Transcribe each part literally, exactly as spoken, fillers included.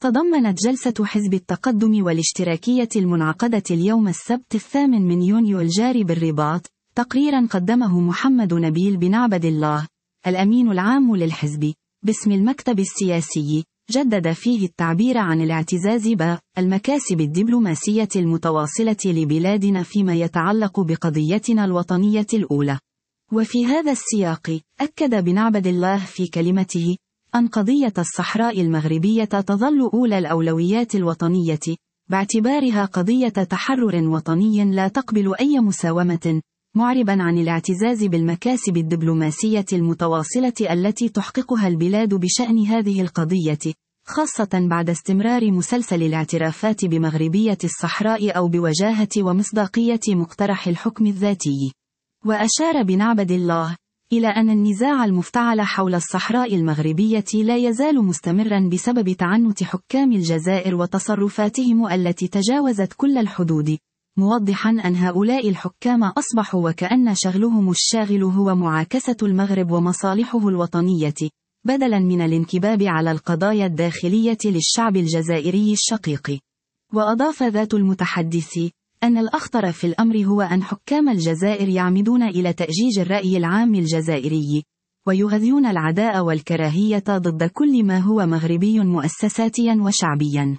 تضمنت جلسة حزب التقدم والاشتراكية المنعقدة اليوم السبت الثامن من يونيو الجاري بالرباط تقريرا قدمه محمد نبيل بن عبد الله الأمين العام للحزب باسم المكتب السياسي، جدد فيه التعبير عن الاعتزاز بالمكاسب الدبلوماسية المتواصلة لبلادنا فيما يتعلق بقضيتنا الوطنية الأولى. وفي هذا السياق أكد بن عبد الله في كلمته أن قضية الصحراء المغربية تظل أولى الأولويات الوطنية، باعتبارها قضية تحرر وطني لا تقبل أي مساومة، معربا عن الاعتزاز بالمكاسب الدبلوماسية المتواصلة التي تحققها البلاد بشأن هذه القضية، خاصة بعد استمرار مسلسل الاعترافات بمغربية الصحراء أو بوجاهة ومصداقية مقترح الحكم الذاتي. وأشار بن عبد الله إلى أن النزاع المفتعل حول الصحراء المغربية لا يزال مستمرا بسبب تعنت حكام الجزائر وتصرفاتهم التي تجاوزت كل الحدود، موضحا أن هؤلاء الحكام أصبحوا وكأن شغلهم الشاغل هو معاكسة المغرب ومصالحه الوطنية، بدلا من الانكباب على القضايا الداخلية للشعب الجزائري الشقيق. وأضاف ذات المتحدث أن الأخطر في الأمر هو أن حكام الجزائر يعمدون إلى تأجيج الرأي العام الجزائري، ويغذون العداء والكراهية ضد كل ما هو مغربي مؤسساتيا وشعبيا.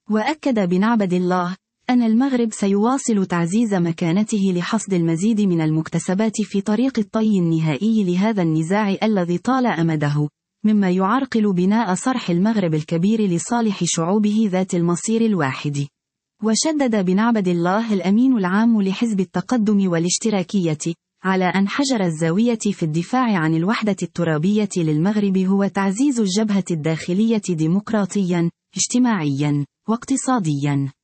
وأكد بن عبد الله أن المغرب سيواصل تعزيز مكانته لحصد المزيد من المكتسبات في طريق الطي النهائي لهذا النزاع الذي طال أمده، مما يعرقل بناء صرح المغرب الكبير لصالح شعوبه ذات المصير الواحد. وشدد بن عبد الله الأمين العام لحزب التقدم والاشتراكية على أن حجر الزاوية في الدفاع عن الوحدة الترابية للمغرب هو تعزيز الجبهة الداخلية ديمقراطيا، اجتماعيا، واقتصاديا.